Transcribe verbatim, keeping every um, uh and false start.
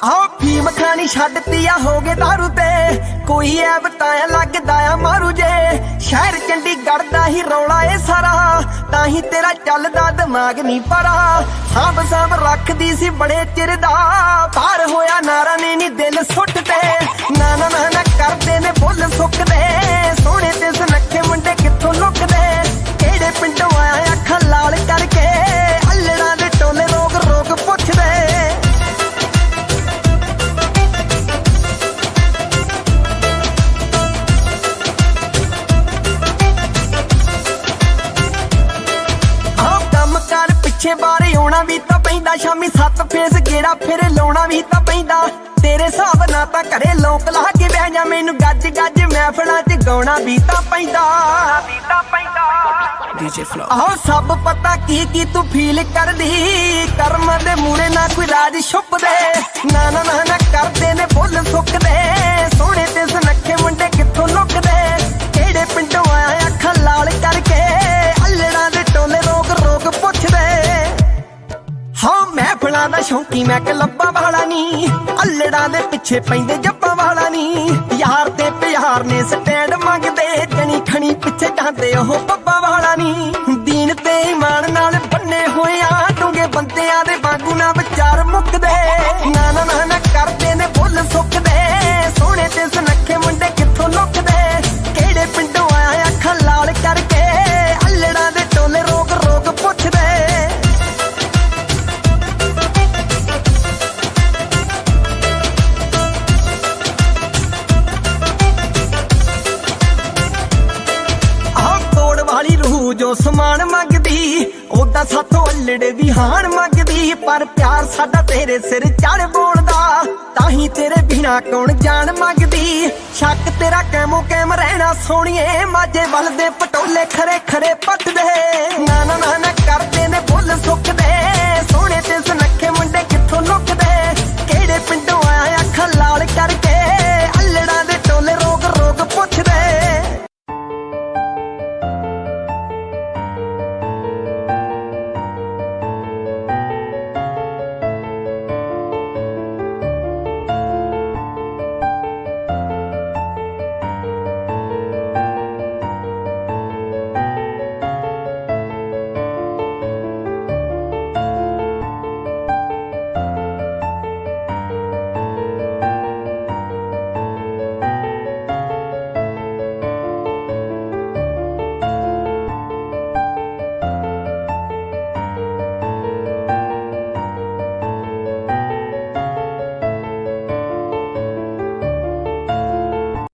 हाँ फीम खानी छड्डती आ हो गए दारू ते कोई ऐ बताया लगदा आ मारू जे शहर चंडीगढ़ दा ही रौला ए सारा ताही तेरा चलदा दिमाग नहीं परा सांभ सांभ रखदी सी बड़े चिर दा बाहर होया नारा ने नी दिल सुटदे ना ना ना ना करदे ने बुल सुकदे सोहणे ते सुनखे मुंडे कित्थों लुकदे किहड़े पिंडों आया अखां लाल करके अल्लड़ां दे टोले रोग रोग पुछदे पिछे बारे आना भी तां पैंदा शामी सत्त फेस गेड़ा फिर लाउणा भी तां पैंदा तेरे हिसाब नाल तां घरे लोक ला के बह जा मैनू गज गज महफिलां च गाउणा भी तां पैंदा डीजे फ्लो आओ सब पता की की तू फील करदी कर्म दे मूले ना कोई राज छुपदे ना ना ना ना करदे ने बुल सुकदे सोहणे ते सुनखे मुंडे कित्थों लुकदे किहड़े पिंडों आया अखां लाल करके अल्लड़ां दे टोले रोग रोग पुछदे हाँ महफिलां दा शौकी मैं कलब्बा वाला नी अल्लड़ां दे पिछे पैंदे जप्पां वाला नी यार ते प्यार ने स्टैंड मंगदे जनी खनी पिछे जांदे ओह पब्बा वाला नी दीन ते ईमान नाल बन्ने होया डूंगे बंदियां दे वांगू ना विचार मुकदे ना ना ना ना करदे ने बुल सुकदे सोहणे ते सुनखे मुंडे कित्थों लुकदे किहड़े पिंडों आया अखां लाल करके अल्लड़ां दे टोले रोग रोग पुछदे जो समान मंगदी ओदा साथों अल्लड़े दी हाण मंगदी पर प्यार साडा तेरे सिर चढ़ बोलदा ताही तेरे बिना कौन जान मंगदी शक तेरा कैमो कैम रहना सोहणीए माजे वल दे पटोले खरे खरे पट दे ना ना ना ना करदे ने बुल सुकदे सोहणे ते